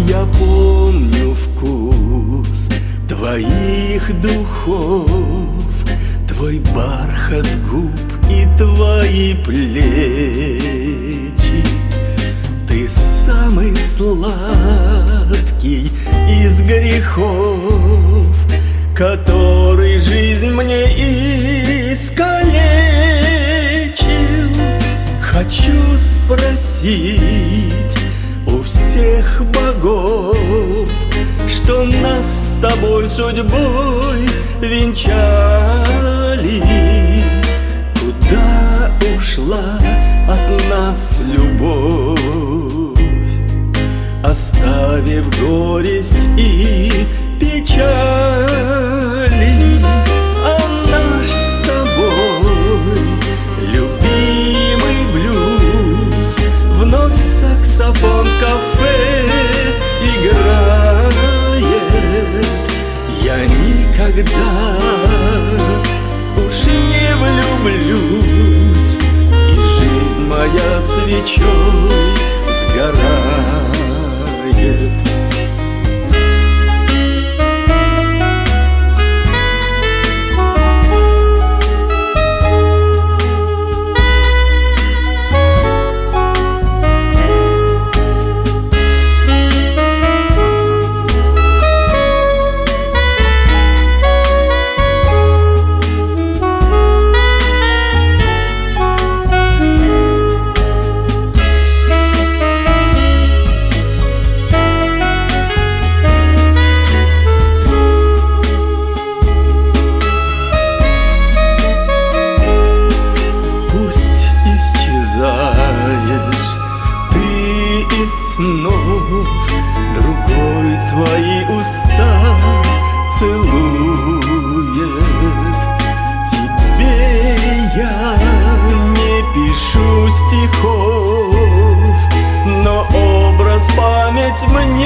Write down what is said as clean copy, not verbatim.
Я помню вкус твоих духов, твой бархат губ и твои плечи. Ты самый сладкий из грехов, который жизнь мне искалечил. Хочу спросить у всех богов, что нас с тобой судьбой венчали, куда ушла от нас любовь, оставив горесть и печали. А наш с тобой любимый блюз вновь саксофон в кафе играет. Я никогда уж не влюблюсь, и жизнь моя свечой сгорает. Снов другой твои уста целует. Тебе я не пишу стихов, но образ, память мне